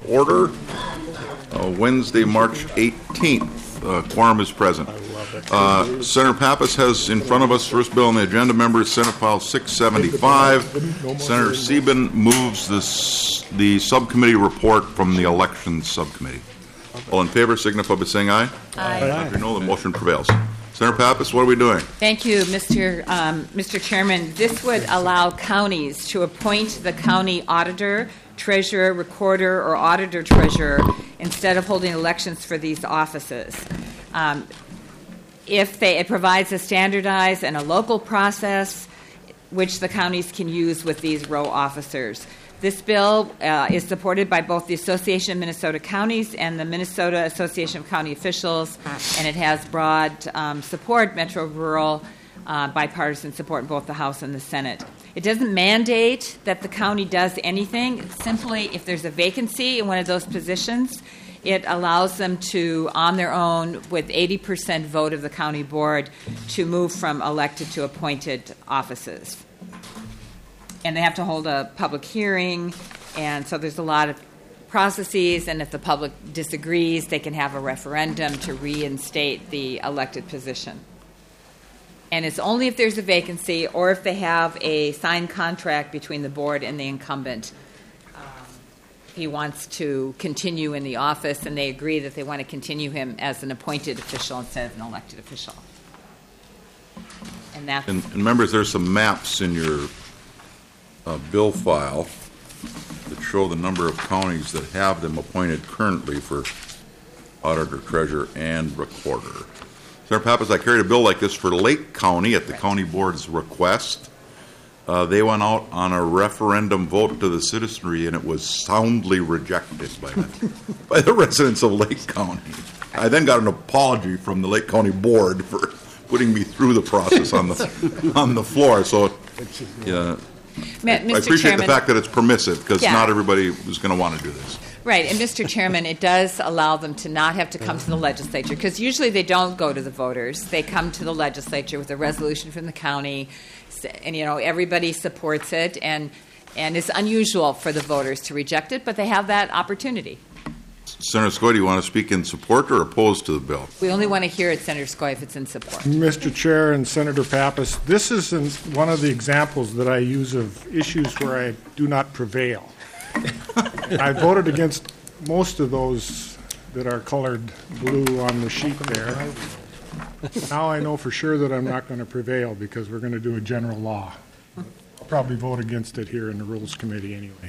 order. Wednesday, March 18th. Quorum is present. Senator Pappas has in front of us first bill on the agenda, members, Senate File 675. Senator Sieben moves the subcommittee report from the Elections Subcommittee. All in favor signify by saying aye. Aye. If you know, the motion prevails. Senator Pappas, what are we doing? Thank you, Mr. Chairman. This would allow counties to appoint the county auditor, treasurer, recorder, or auditor-treasurer instead of holding elections for these offices. It provides a standardized and a local process which the counties can use with these row officers. This bill is supported by both the Association of Minnesota Counties and the Minnesota Association of County Officials, and it has broad support, metro-rural, bipartisan support in both the House and the Senate. It doesn't mandate that the county does anything. Simply, if there's a vacancy in one of those positions, it allows them to, on their own, with 80% vote of the county board, to move from elected to appointed offices. And they have to hold a public hearing, and so there's a lot of processes, and if the public disagrees, they can have a referendum to reinstate the elected position. And it's only if there's a vacancy or if they have a signed contract between the board and the incumbent. He wants to continue in the office, and they agree that they want to continue him as an appointed official instead of an elected official. And that's... And members, there's some maps in your bill file that show the number of counties that have them appointed currently for auditor, treasurer, and recorder. Senator Pappas, I carried a bill like this for Lake County at the county board's request. They went out on a referendum vote to the citizenry, and it was soundly rejected by the residents of Lake County. I then got an apology from the Lake County board for putting me through the process on the floor. So, yeah. I appreciate the fact that it's permissive, because not everybody is going to want to do this. Right, and Mr. Chairman, it does allow them to not have to come to the legislature, because usually they don't go to the voters. They come to the legislature with a resolution from the county, and everybody supports it, and it's unusual for the voters to reject it, but they have that opportunity. Senator Skoye, do you want to speak in support or opposed to the bill? We only want to hear it, Senator Skoye, if it's in support. Mr. Chair and Senator Pappas, this is one of the examples that I use of issues where I do not prevail. I voted against most of those that are colored blue on the sheet there. Now I know for sure that I'm not going to prevail because we're going to do a general law. I'll probably vote against it here in the Rules Committee anyway.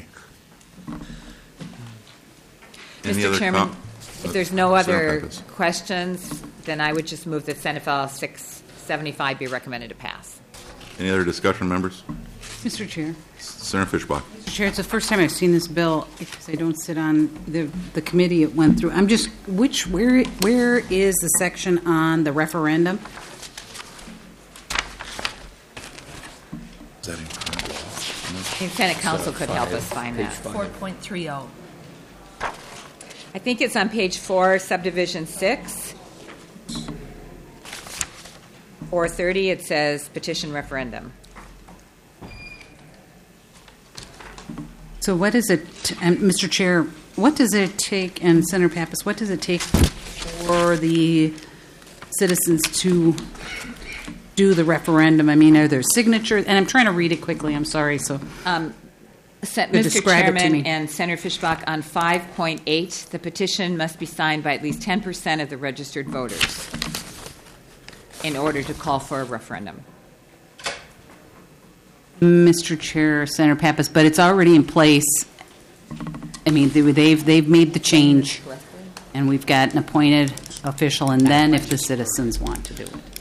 Mr. Chairman, if there's no other questions, then I would just move that Senate File 675 be recommended to pass. Any other discussion, members? Mr. Chair. Senator Fischbach. Mr. Chair, it's the first time I've seen this bill because I don't sit on the committee it went through. I'm just, where is the section on the referendum? Is that in I think Senate Council could help us find that. 4.30. I think it's on page 4, subdivision 6. 430, it says petition referendum. So what is it, Mr. Chair, what does it take, and Senator Pappas, what does it take for the citizens to do the referendum? I mean, are there signatures? And I'm trying to read it quickly, I'm sorry. So, Mr. Chairman and Senator Fischbach, on 5.8, the petition must be signed by at least 10% of the registered voters in order to call for a referendum. Mr. Chair, Senator Pappas, but it's already in place. I mean, they've made the change, and we've got an appointed official, and then if the citizens want to do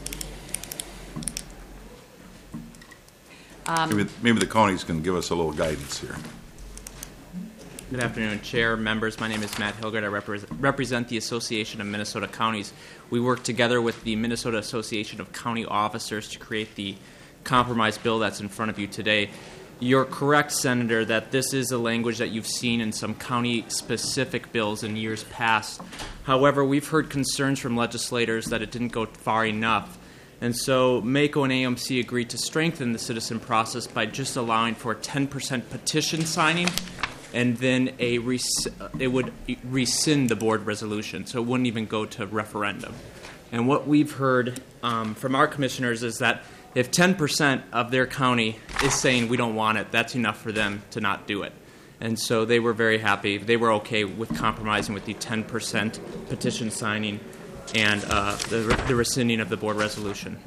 it. Maybe the counties can give us a little guidance here. Good afternoon, Chair, members. My name is Matt Hilgert. I represent the Association of Minnesota Counties. We work together with the Minnesota Association of County Officers to create the compromise bill that's in front of you today. You're correct, Senator, that this is a language that you've seen in some county-specific bills in years past. However, we've heard concerns from legislators that it didn't go far enough. And so MACO and AMC agreed to strengthen the citizen process by just allowing for 10% petition signing and then it would rescind the board resolution, so it wouldn't even go to referendum. And what we've heard from our commissioners is that if 10% of their county is saying we don't want it, that's enough for them to not do it. And so they were very happy. They were okay with compromising with the 10% petition signing and the rescinding of the board resolution.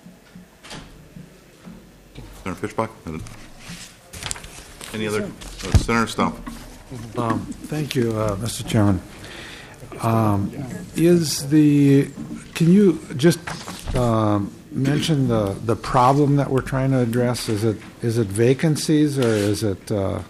Senator Fishbach? Any other? Senator Stump? Thank you, Mr. Chairman. Can you just mention the problem that we're trying to address? Is it vacancies, or is it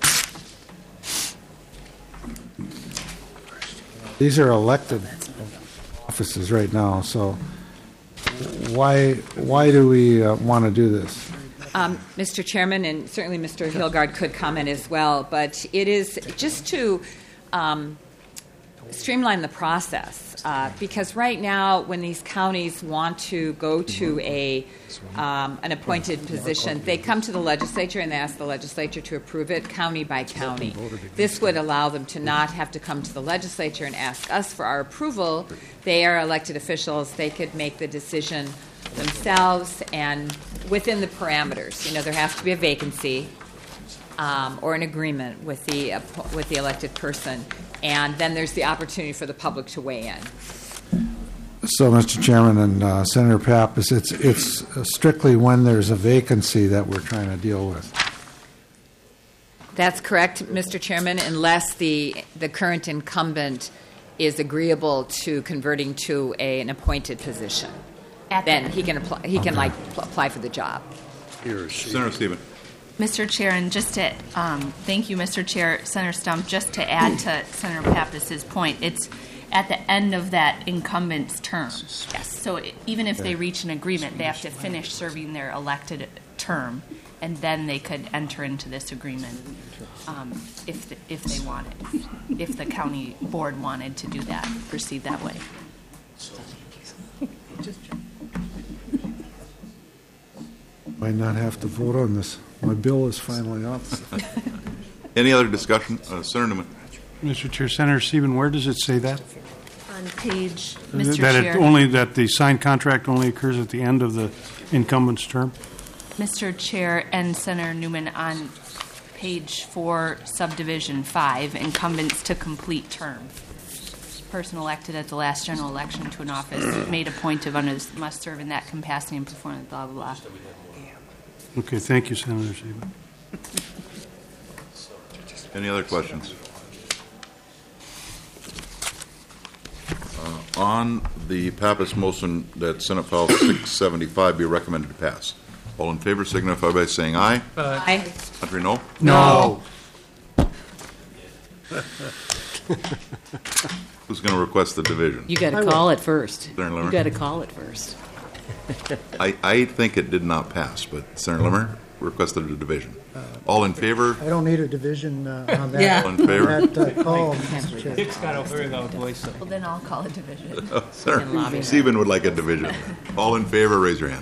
these are elected offices right now? So why do we want to do this? Mr. Chairman, and certainly Mr. Hilgard could comment as well, but it is just to streamline the process, because right now when these counties want to go to an appointed position, they come to the legislature and they ask the legislature to approve it county by county. This would allow them to not have to come to the legislature and ask us for our approval. They are elected officials. They could make the decision themselves and within the parameters. There has to be a vacancy or an agreement with the elected person, and then there's the opportunity for the public to weigh in. So, Mr. Chairman and Senator Pappas, it's strictly when there's a vacancy that we're trying to deal with. That's correct, Mr. Chairman, unless the current incumbent is agreeable to converting to an appointed position. Then he can apply. He can apply for the job. Senator Stephen. Mr. Chair, and just to thank you, Mr. Chair, Senator Stump. Just to add to Senator Pappas's point, it's at the end of that incumbent's term. Yes. So even if they reach an agreement, they have to finish serving their elected term, and then they could enter into this agreement if they wanted, if the county board wanted to do that, proceed that way. Might not have to vote on this. My bill is finally up. Any other discussion? Senator Newman. Mr. Chair, Senator Stephen, where does it say that? On page, Mr. That Chair. that the signed contract only occurs at the end of the incumbent's term? Mr. Chair and Senator Newman, on page 4, subdivision 5, incumbents to complete term. Person elected at the last general election to an office made a point of must serve in that capacity and perform blah, blah, blah. Okay, thank you, Senator Stephen. Any other questions? On the Pappas motion that Senate File 675 be recommended to pass. All in favor signify by saying aye. Aye. Contrary, no? No. Who's going to request the division? You got to call it first. Senator Limmer? You got to call it first. I think it did not pass, but Senator Limmer requested a division. All in favor? I don't need a division on that. Yeah. All in favor? That call, Mr. Chair. Dick's got a very loud voice. Well, then I'll call a division. Senator Stephen would like a division. All in favor, raise your hand.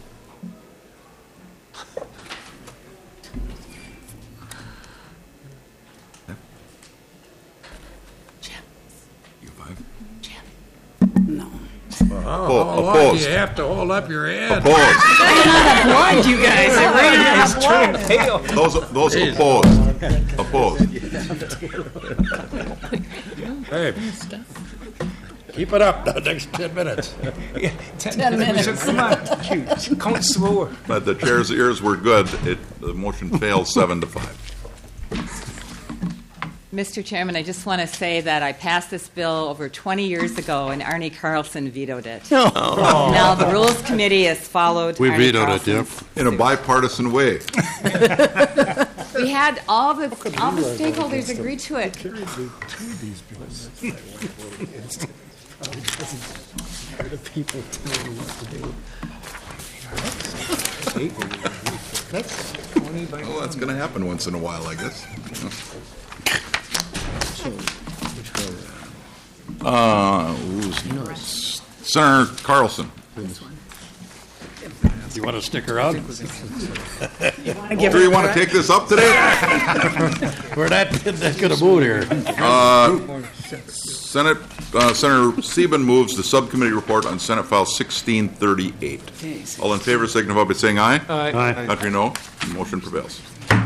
You five? No. Opposed? You have to hold up your head. Opposed? Blood, you guys. Those opposed? Opposed? Hey, keep it up the next 10 minutes. 10 minutes. Come on, shoot. Count slower. But the chair's ears were good. The motion fails 7-5. Mr. Chairman, I just want to say that I passed this bill over 20 years ago, and Arnie Carlson vetoed it. Now the Rules Committee has followed. We Arnie vetoed it, Carlson's- In a bipartisan way. We had all the stakeholders agree to it. The people tell me what to do. Well, that's going to happen once in a while, I guess. Senator Carlson. You want to stick around? Sure you want to take this up today? We're not going to move here. Senator Sieben moves the subcommittee report on Senate File 1638. All in favor signify by saying aye. Aye. Contrary, no. Motion prevails.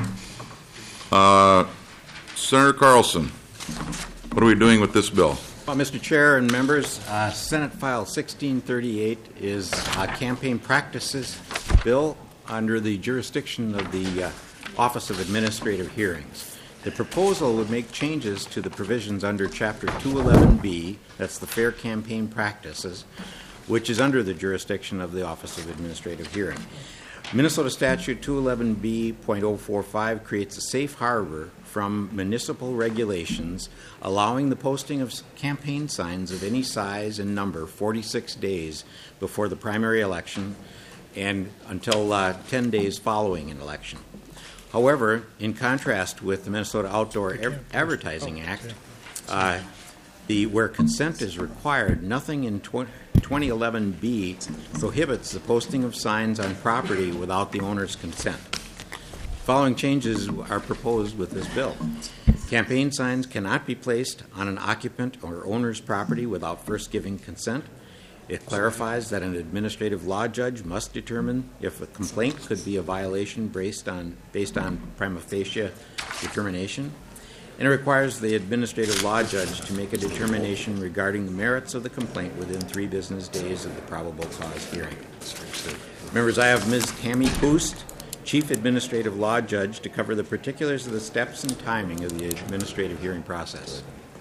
Senator Carlson, what are we doing with this bill? Well, Mr. Chair and members, Senate File 1638 is a campaign practices bill under the jurisdiction of the Office of Administrative Hearings. The proposal would make changes to the provisions under Chapter 211B, that's the Fair Campaign Practices, which is under the jurisdiction of the Office of Administrative Hearing. Minnesota Statute 211B.045 creates a safe harbor from municipal regulations allowing the posting of campaign signs of any size and number 46 days before the primary election and until 10 days following an election. However, in contrast with the Minnesota Outdoor Advertising Act, where consent is required, nothing in 2011B prohibits the posting of signs on property without the owner's consent. Following changes are proposed with this bill. Campaign signs cannot be placed on an occupant or owner's property without first giving consent. It clarifies that an administrative law judge must determine if a complaint could be a violation based on prima facie determination. And it requires the administrative law judge to make a determination regarding the merits of the complaint within 3 business days of the probable cause hearing. Members, I have Ms. Tammy Poost, Chief Administrative Law Judge, to cover the particulars of the steps and timing of the administrative hearing process.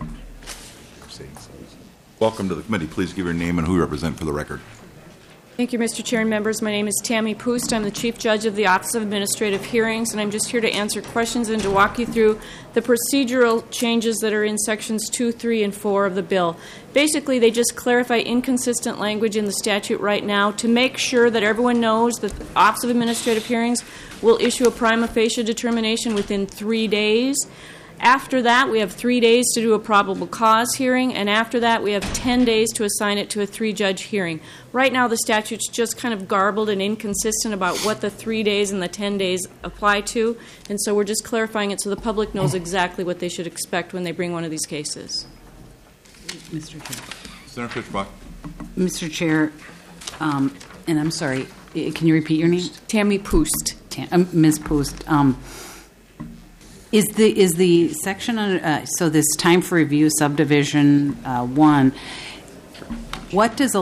Welcome to the committee. Please give your name and who you represent for the record. Thank you, Mr. Chair and members. My name is Tammy Poost. I'm the Chief Judge of the Office of Administrative Hearings, and I'm just here to answer questions and to walk you through the procedural changes that are in Sections 2, 3, and 4 of the bill. Basically, they just clarify inconsistent language in the statute right now to make sure that everyone knows that the Office of Administrative Hearings will issue a prima facie determination within 3 days. After that, we have 3 days to do a probable cause hearing, and after that, we have 10 days to assign it to a 3-judge hearing. Right now, the statute's just kind of garbled and inconsistent about what the 3 days and the 10 days apply to, and so we're just clarifying it so the public knows exactly what they should expect when they bring one of these cases. Mr. Chair. Senator Fischbach. Mr. Chair, and I'm sorry, can you repeat your name? Tammy Poost. Ms. Poost. Is the section under, so this time for review subdivision 1, what does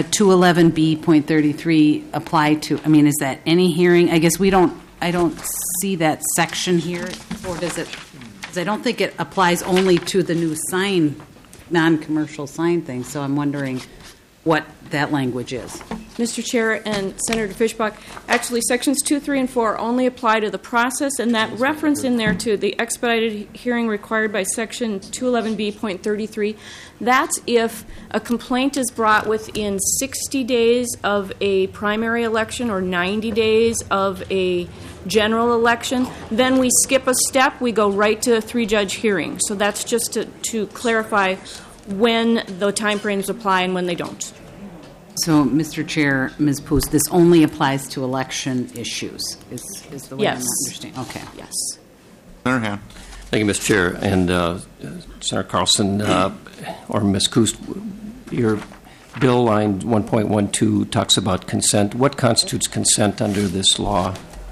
211B.33 apply to? I mean, is that any hearing? I guess I don't see that section here, or does it? Because I don't think it applies only to the new sign, non-commercial sign thing. So I'm wondering what that language is. Mr. Chair and Senator Fischbach, actually Sections 2, 3, and 4 only apply to the process, and that reference in there to the expedited hearing required by Section 211B.33, that's if a complaint is brought within 60 days of a primary election or 90 days of a general election. Then we skip a step, we go right to a 3-judge hearing. So that's just to clarify when the time frames apply and when they don't. So, Mr. Chair, Ms. Poost, this only applies to election issues, is the way Yes. I'm understanding? Okay. Yes. Senator Han. Thank you, Mr. Chair. And Senator Carlson, or Ms. Poost, your bill line 1.12 talks about consent. What constitutes consent under this law?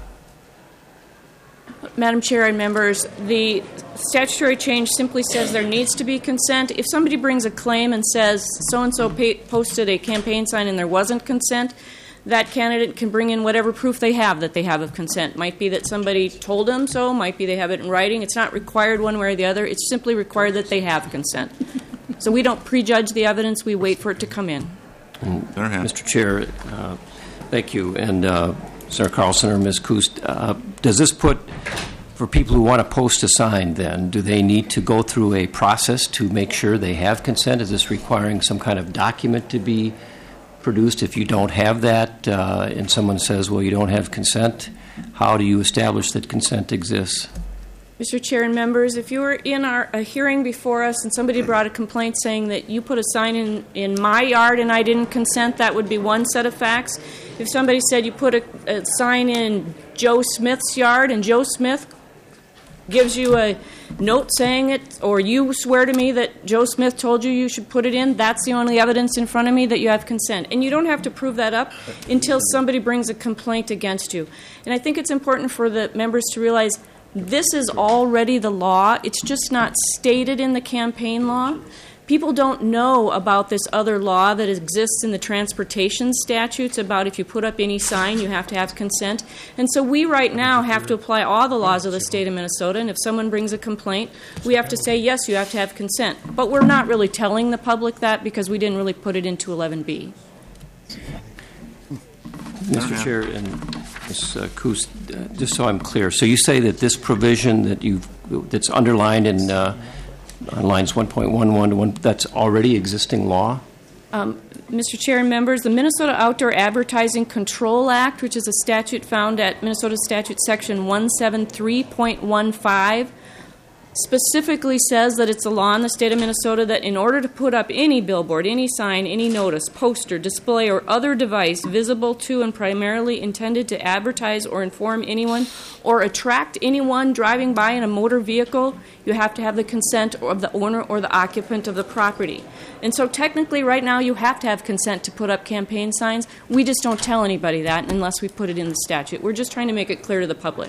Madam Chair and members, the statutory change simply says there needs to be consent. If somebody brings a claim and says so-and-so posted a campaign sign and there wasn't consent, that candidate can bring in whatever proof they have that they have of consent. Might be that somebody told them so, might be they have it in writing. It's not required one way or the other. It's simply required that they have consent. So we don't prejudge the evidence. We wait for it to come in. Mr. Chair, thank you. And Senator Carlson or Ms. Poost, does this put, for people who want to post a sign then, do they need to go through a process to make sure they have consent? Is this requiring some kind of document to be produced? If you don't have that and someone says, well, you don't have consent, how do you establish that consent exists? Mr. Chair and members, if you were in a hearing before us and somebody brought a complaint saying that you put a sign in my yard and I didn't consent, that would be one set of facts. If somebody said you put a sign in Joe Smith's yard and Joe Smith gives you a note saying it, or you swear to me that Joe Smith told you should put it in, that's the only evidence in front of me that you have consent. And you don't have to prove that up until somebody brings a complaint against you. And I think it's important for the members to realize this is already the law. It's just not stated in the campaign law. People don't know about this other law that exists in the transportation statutes about if you put up any sign, you have to have consent. And so we right now have to apply all the laws of the state of Minnesota, and if someone brings a complaint, we have to say, yes, you have to have consent. But we're not really telling the public that because we didn't really put it into 11B. Mr. Chair and Ms. Coos, just so I'm clear, so you say that this provision that's underlined in on lines 1.11 to 1, that's already existing law? Mr. Chair and members, the Minnesota Outdoor Advertising Control Act, which is a statute found at Minnesota Statute Section 173.15, specifically says that it's a law in the state of Minnesota that in order to put up any billboard, any sign, any notice, poster, display, or other device visible to and primarily intended to advertise or inform anyone or attract anyone driving by in a motor vehicle, you have to have the consent of the owner or the occupant of the property. And so technically right now you have to have consent to put up campaign signs. We just don't tell anybody that unless we put it in the statute. We're just trying to make it clear to the public.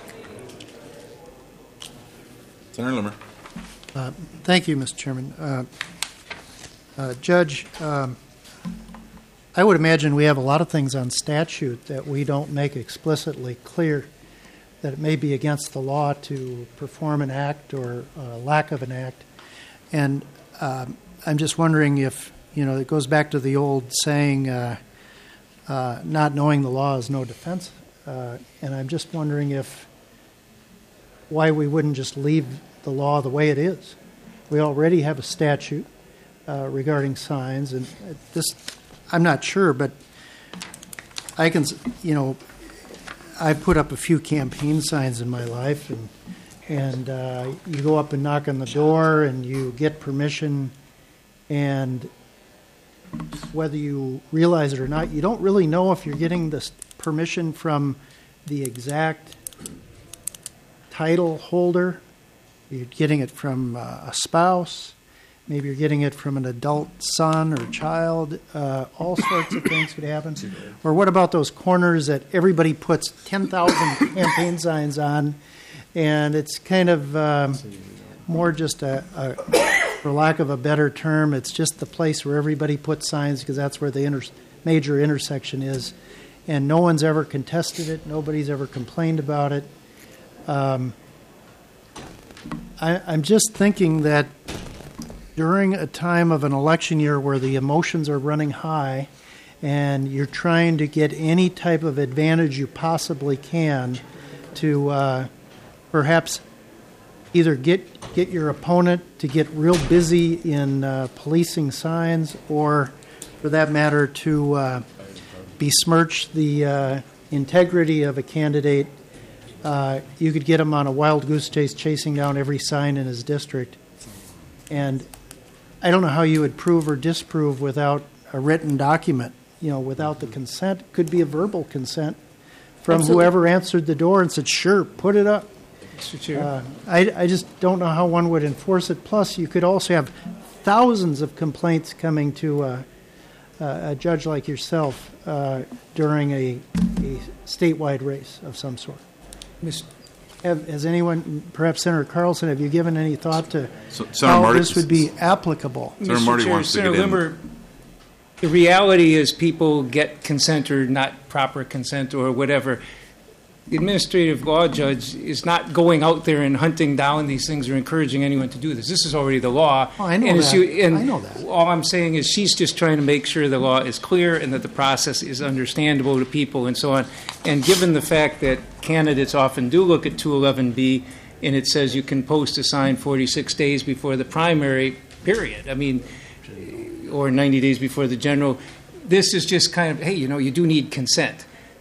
Senator Limmer. Thank you, Mr. Chairman. Judge, I would imagine we have a lot of things on statute that we don't make explicitly clear that it may be against the law to perform an act or lack of an act. And I'm just wondering if, it goes back to the old saying, not knowing the law is no defense. And I'm just wondering why we wouldn't just leave the law the way it is. We already have a statute regarding signs, and this, I'm not sure, but I can, I put up a few campaign signs in my life, and you go up and knock on the door, and you get permission, and whether you realize it or not, you don't really know if you're getting this permission from the exact title holder. You're getting it from a spouse. Maybe you're getting it from an adult son or child. All sorts of things could happen. Or what about those corners that everybody puts 10,000 campaign signs on, and it's kind of more just for lack of a better term, it's just the place where everybody puts signs because that's where the major intersection is. And no one's ever contested it. Nobody's ever complained about it. I'm just thinking that during a time of an election year where the emotions are running high and you're trying to get any type of advantage you possibly can to perhaps either get your opponent to get real busy in policing signs or, for that matter, to besmirch the integrity of a candidate. You could get him on a wild goose chase chasing down every sign in his district. And I don't know how you would prove or disprove without a written document, without the consent. It could be a verbal consent from Absolutely. Whoever answered the door and said, sure, put it up. Mr. Chair. I just don't know how one would enforce it. Plus, you could also have thousands of complaints coming to a judge like yourself during a statewide race of some sort. Has anyone, perhaps Senator Carlson, have you given any thought to how this would be applicable? Senator Marty wants to get in. Limmer, the reality is people get consent or not proper consent or whatever. The administrative law judge is not going out there and hunting down these things or encouraging anyone to do this. This is already the law. Oh, I know and that. I know that. All I'm saying is she's just trying to make sure the law is clear and that the process is understandable to people and so on. And given the fact that candidates often do look at 211B and it says you can post a sign 46 days before the primary, period. Or 90 days before the general. This is just kind of, hey, you do need consent.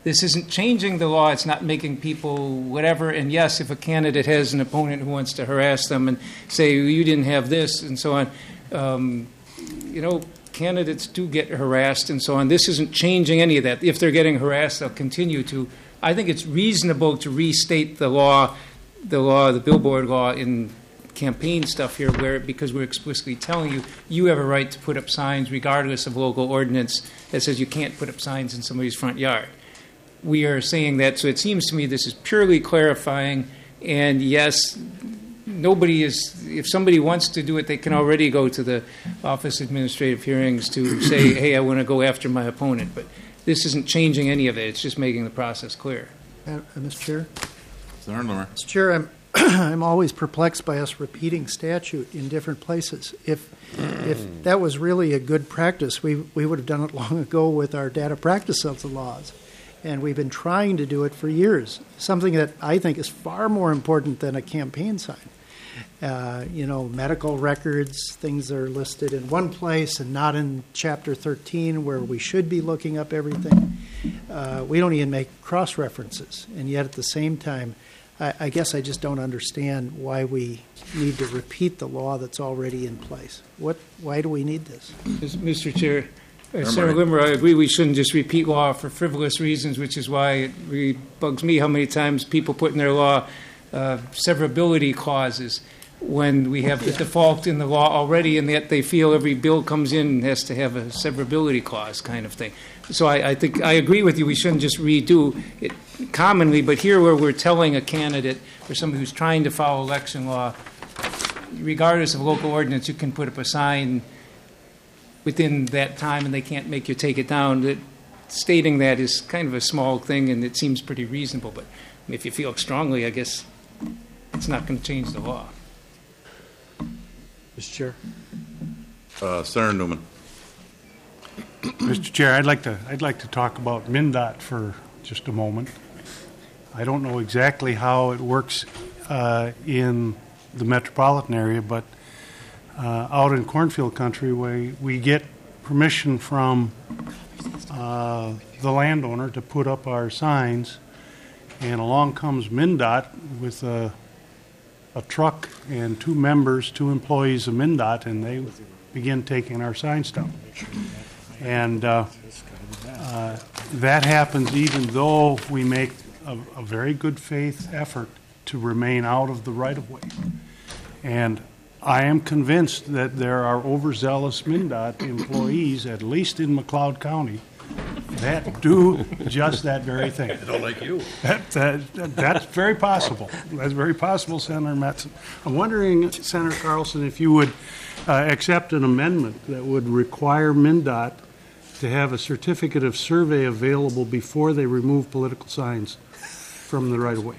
This isn't changing the law. It's not making people whatever. And yes, if a candidate has an opponent who wants to harass them and say, you didn't have this, and so on, candidates do get harassed and so on. This isn't changing any of that. If they're getting harassed, they'll continue to. I think it's reasonable to restate the billboard law in campaign stuff here, because we're explicitly telling you have a right to put up signs regardless of local ordinance that says you can't put up signs in somebody's front yard. We are saying that, so it seems to me this is purely clarifying, and yes, if somebody wants to do it, they can already go to the Office of Administrative Hearings to say, hey, I want to go after my opponent, but this isn't changing any of it. It's just making the process clear. Mr. Chair? Senator Limmer. Mr. Chair, I'm always perplexed by us repeating statute in different places. If that was really a good practice, we would have done it long ago with our data practice of the laws. And we've been trying to do it for years, something that I think is far more important than a campaign sign. Medical records, things are listed in one place and not in Chapter 13 where we should be looking up everything. We don't even make cross-references, and yet at the same time, I guess I just don't understand why we need to repeat the law that's already in place. Why do we need this? Mr. Chair, Senator Limmer, I agree we shouldn't just repeat law for frivolous reasons, which is why it really bugs me how many times people put in their law severability clauses when we have the default in the law already, and yet they feel every bill comes in and has to have a severability clause kind of thing. So I think I agree with you. We shouldn't just redo it commonly, but here where we're telling a candidate or somebody who's trying to follow election law, regardless of local ordinance, you can put up a sign within that time and they can't make you take it down. That stating that is kind of a small thing and it seems pretty reasonable, but if you feel strongly, I guess it's not going to change the law. Mr. Chair. Senator Newman. Mr. Chair, I'd like to talk about MnDOT for just a moment. I don't know exactly how it works in the metropolitan area, but out in cornfield country, we get permission from the landowner to put up our signs, and along comes MnDOT with a truck and two employees of MnDOT, and they begin taking our signs down. And that happens even though we make a very good faith effort to remain out of the right-of-way. And I am convinced that there are overzealous MnDOT employees, at least in McLeod County, that do just that very thing. They don't like you. That's very possible. That's very possible, Senator Metzen. I'm wondering, Senator Carlson, if you would accept an amendment that would require MnDOT to have a certificate of survey available before they remove political signs from the right-of-way.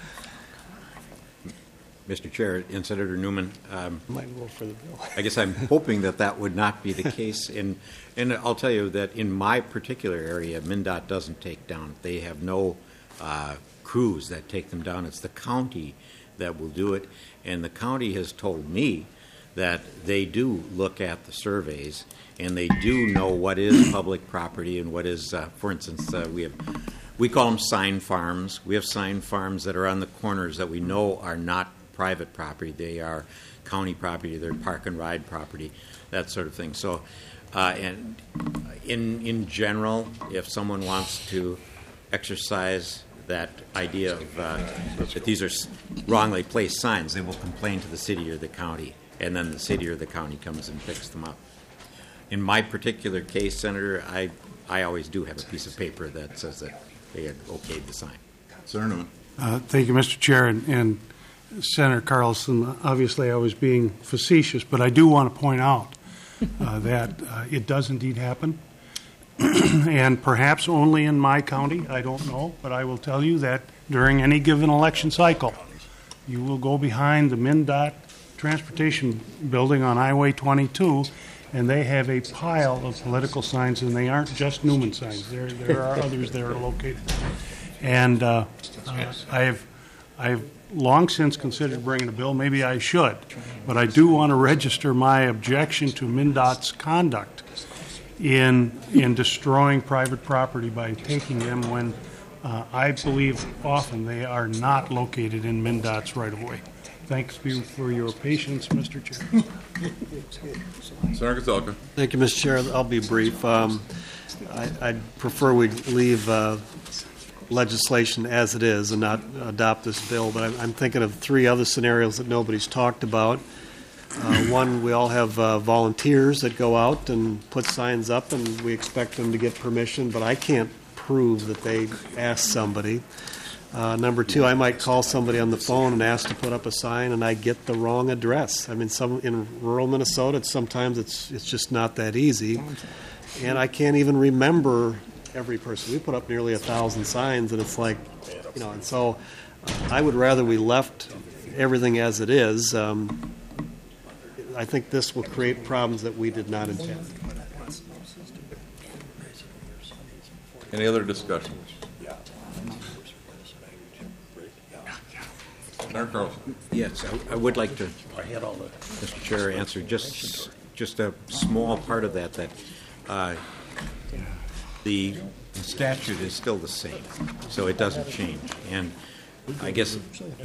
Mr. Chair and Senator Newman, I guess I'm hoping that would not be the case. And I'll tell you that in my particular area, MnDOT doesn't take down. They have no crews that take them down. It's the county that will do it. And the county has told me that they do look at the surveys and they do know what is public property and what is, for instance, we call them sign farms. We have sign farms that are on the corners that we know are not private property. They are county property. They're park and ride property, that sort of thing. So, and in general, if someone wants to exercise that idea of that these are wrongly placed signs, they will complain to the city or the county, and then the city or the county comes and picks them up. In my particular case, Senator, I always do have a piece of paper that says that they had okayed the sign. Senator Newman. Thank you, Mr. Chair. And Senator Carlson, obviously I was being facetious, but I do want to point out that it does indeed happen. And perhaps only in my county, I don't know, but I will tell you that during any given election cycle, you will go behind the MnDOT transportation building on Highway 22, and they have a pile of political signs, and they aren't just Newman signs. There are others that are located. And I've long since considered bringing a bill. Maybe I should, but I do want to register my objection to MnDOT's conduct in destroying private property by taking them when I believe often they are not located in MnDOT's right-of-way. Thanks for your patience, Mr. Chair. Senator Gazelka. Thank you, Mr. Chair. I'll be brief. I'd prefer we leave legislation as it is and not adopt this bill, but I'm thinking of three other scenarios that nobody's talked about. One, we all have volunteers that go out and put signs up, and we expect them to get permission, but I can't prove that they asked somebody. Number two, I might call somebody on the phone and ask to put up a sign, and I get the wrong address. I mean, in rural Minnesota, sometimes it's just not that easy, and I can't even remember every person. We put up nearly 1,000 signs, and it's like, and so I would rather we left everything as it is. I think this will create problems that we did not intend. Any other discussion? Senator Carlson. Yes, I would like to, Mr. Chair, answer just a small part of that the statute is still the same, so it doesn't change. And I guess,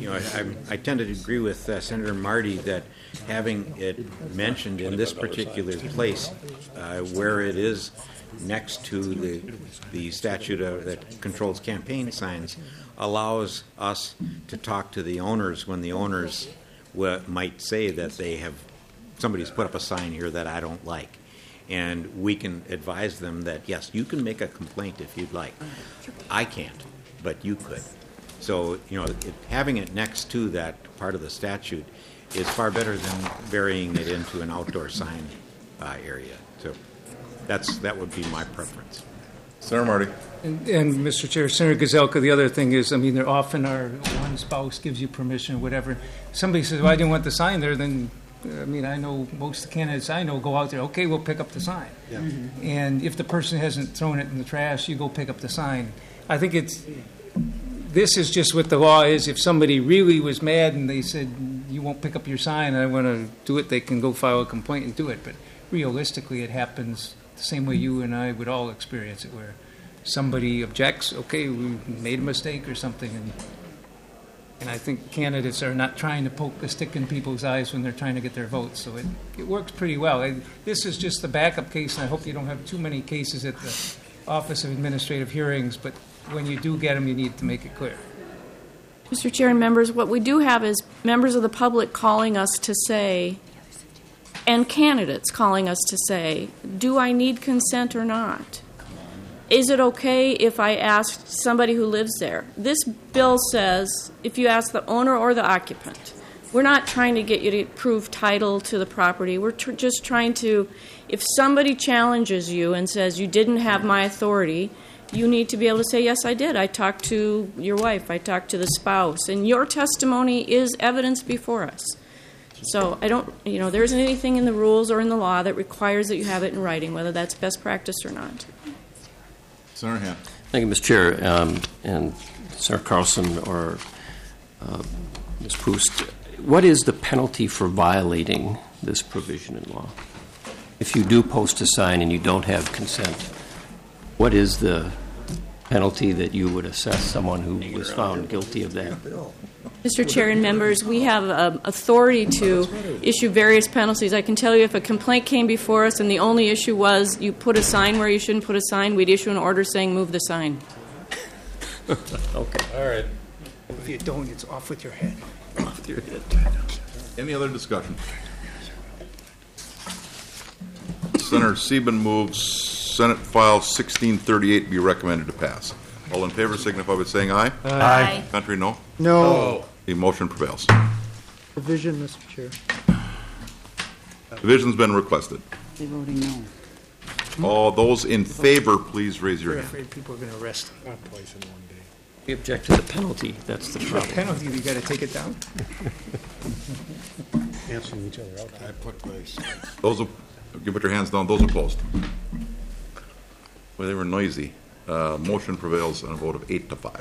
I tend to agree with Senator Marty that having it mentioned in this particular place where it is next to the statute that controls campaign signs allows us to talk to the owners when the owners might say that somebody's put up a sign here that I don't like. And we can advise them that, yes, you can make a complaint if you'd like. I can't, but you could. So, having it next to that part of the statute is far better than burying it into an outdoor sign area. So that would be my preference. Senator Marty. And Mr. Chair, Senator Gazelka, the other thing is, there often are one spouse gives you permission or whatever. Somebody says, well, I didn't want the sign there, then, I know most of the candidates I know go out there, okay, we'll pick up the sign. Yeah. Mm-hmm. And if the person hasn't thrown it in the trash, you go pick up the sign. I think this is just what the law is. If somebody really was mad and they said, you won't pick up your sign, I want to do it, they can go file a complaint and do it. But realistically, it happens the same way you and I would all experience it, where somebody objects, okay, we made a mistake or something. And I think candidates are not trying to poke a stick in people's eyes when they're trying to get their votes. So it works pretty well. This is just the backup case, and I hope you don't have too many cases at the Office of Administrative Hearings, but when you do get them, you need to make it clear. Mr. Chair and members, what we do have is members of the public calling us to say, and candidates calling us to say, do I need consent or not? Is it okay if I ask somebody who lives there? This bill says if you ask the owner or the occupant. We're not trying to get you to prove title to the property. We're just trying to, if somebody challenges you and says you didn't have my authority, you need to be able to say, yes, I did. I talked to your wife. I talked to the spouse. And your testimony is evidence before us. So I don't, there isn't anything in the rules or in the law that requires that you have it in writing, whether that's best practice or not. Senator Hand. Thank you, Mr. Chair. And Senator Carlson or Ms. Poost, what is the penalty for violating this provision in law? If you do post a sign and you don't have consent, what is the penalty that you would assess someone who was found guilty of that? Mr. Chair and members, we have authority to issue various penalties. I can tell you if a complaint came before us and the only issue was you put a sign where you shouldn't put a sign, we'd issue an order saying move the sign. Okay. All right. If you don't, it's off with your head. Off with your head. Any other discussion? Senator Sieben moves Senate File 1638 be recommended to pass. All in favor signify by saying aye. Aye. Country, no? No. The motion prevails. Division, Mr. Chair. Division's been requested. They're voting no. All those in favor, please raise your We're hand. afraid people are going to arrest them. Not twice in one day. We object to the penalty. That's the The problem. penalty, you got to take it down. Canceling each other out. I put place. Those, you put your hands down. Those opposed. Well, they were noisy. Motion prevails on a vote of 8-5.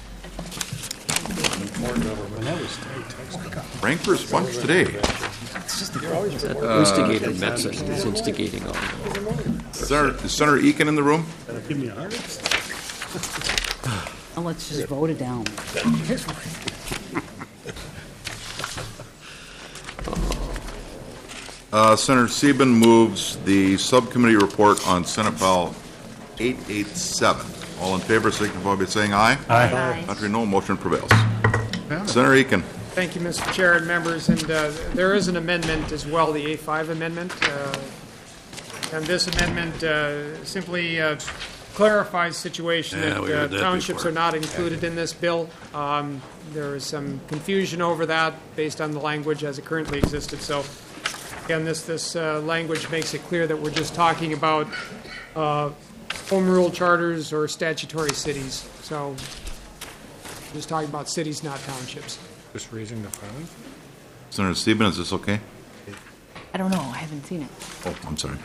Frankfurt's bunch today. That instigated Metzen is instigating all of it. Is Senator Eakin in the room? Give me a heart. I'll it's just voted down. Senator Sieben moves the subcommittee report on Senate File 887. All in favor, signify by saying aye. Aye. Contrary, no. Motion prevails. Senator Eakin. Thank you, Mr. Chair and members. And there is an amendment as well, the A5 amendment. And this amendment simply clarifies the situation that townships are not included in this bill. There is some confusion over that based on the language as it currently existed. So, again, this language makes it clear that we're just talking about home rule charters or statutory cities. So, just talking about cities, not townships. Just raising the fund? Senator Sieben, is this okay? I don't know. I haven't seen it. Oh, I'm sorry.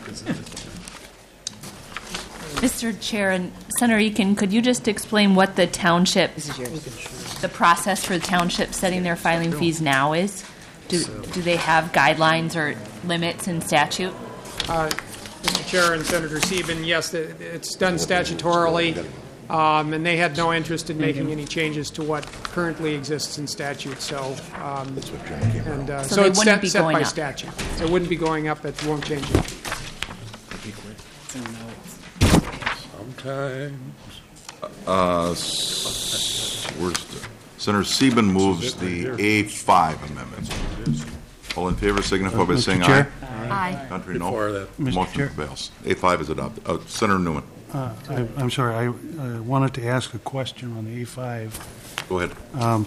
Mr. Chair and Senator Eakin, could you just explain what the township, the process for the township setting their filing fees now is? Do they have guidelines or limits in statute? Mr. Chair and Senator Sieben, yes, it's done statutorily, and they had no interest in making any changes to what currently exists in statute. So, so it's set by statute. So it wouldn't be going up. It won't change it. Senator Sieben moves the A5 amendment. All in favor, signify by saying aye. Aye. Contrary, no. Motion prevails. A5 is adopted. Senator Newman. I'm sorry, I wanted to ask a question on the A5. Go ahead.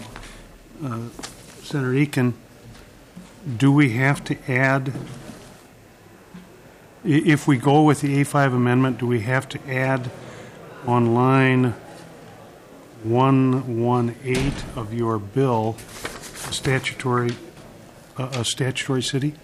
Senator Eakin, do we have to add, if we go with the A5 amendment, do we have to add on line 118 of your bill a statutory city?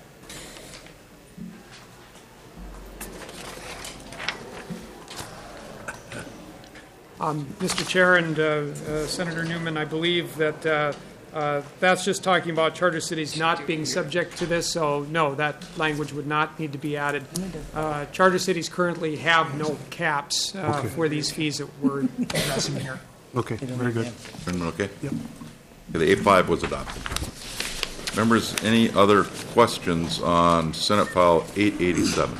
Mr. Chair and Senator Newman, I believe that that's just talking about charter cities not being subject to this, so no, that language would not need to be added. Charter cities currently have no caps for these fees that we're addressing here. Okay, very good. Okay? Yep. The A5 was adopted. Members, any other questions on Senate File 887?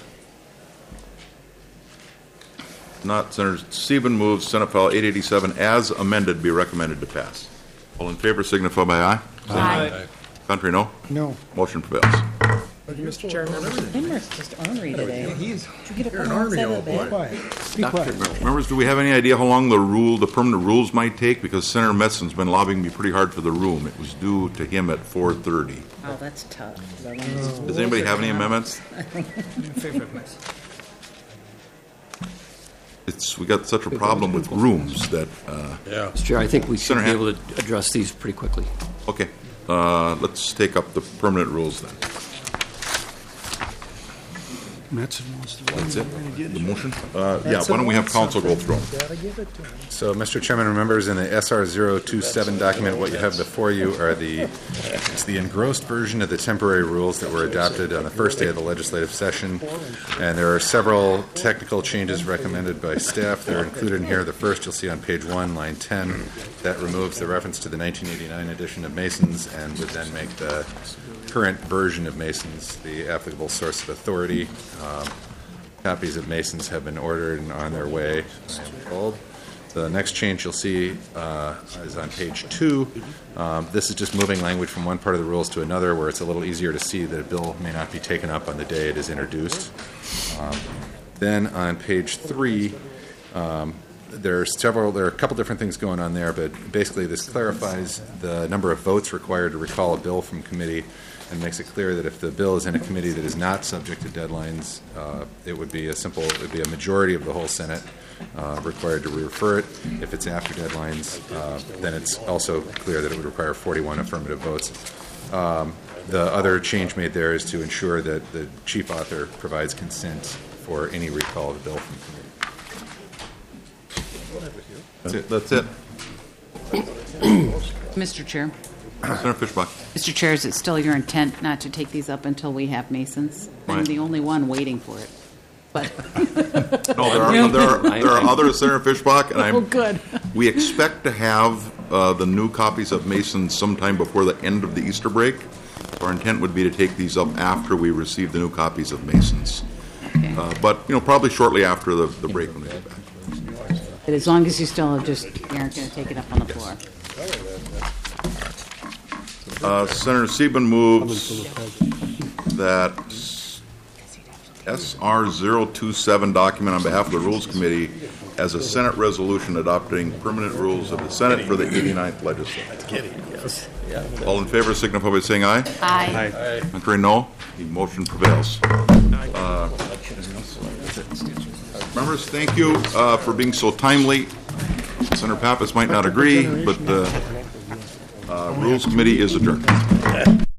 Not. Senator Sieben moves Senate File 887 as amended be recommended to pass. All in favor signify by aye. Aye. Contrary, no. No. Motion prevails. Mr. Chairman. Denmark's just ornery today. Did you get up You're on an one army, side of old the bed? boy. Be quiet. Members, do we have any idea how long the permanent rules might take? Because Senator Metson's been lobbying me pretty hard for the room. It was due to him at 4:30. Oh, that's tough. Does anybody have any amendments? We got such a problem with rooms that. Yeah. Mr. Chair, I think we should Senator be able to address these pretty quickly. Okay, let's take up the permanent rules then. Metzen wants to. That's it. The motion. Yeah. Why don't we have council go through them? So, Mr. Chairman and members, in the SR 027 document, what you have before you are it's the engrossed version of the temporary rules that were adopted on the first day of the legislative session. And there are several technical changes recommended by staff that are included in here. The first you'll see on page 1, line 10, that removes the reference to the 1989 edition of Masons and would then make the current version of Masons the applicable source of authority. Copies of Masons have been ordered and on their way, I am told. The next change you'll see is on page 2. This is just moving language from one part of the rules to another where it's a little easier to see that a bill may not be taken up on the day it is introduced. Then on page 3, there are a couple different things going on there, but basically this clarifies the number of votes required to recall a bill from committee and makes it clear that if the bill is in a committee that is not subject to deadlines, it would be a majority of the whole Senate required to refer it. If it's after deadlines, then it's also clear that it would require 41 affirmative votes. The other change made there is to ensure that the chief author provides consent for any recall of the bill from committee. That's it. Mr. Chair. Senator Fishbach. Mr. Chair, is it still your intent not to take these up until we have Masons? I'm Right. the only one waiting for it. but. No, there are others, Senator Fishbach, and Oh, good. we expect to have the new copies of Mason sometime before the end of the Easter break. Our intent would be to take these up after we receive the new copies of Masons. But, probably shortly after the break when we get back. But as long as you still aren't going to take it up on the floor. Senator Sieben moves that SR 027 document on behalf of the Rules Committee as a Senate resolution adopting permanent rules of the Senate for the 89th legislature. All in favor signify by saying aye. Aye. Contrary, no. The motion prevails. Members, thank you for being so timely. Senator Pappas might not agree, but the Rules Committee is adjourned.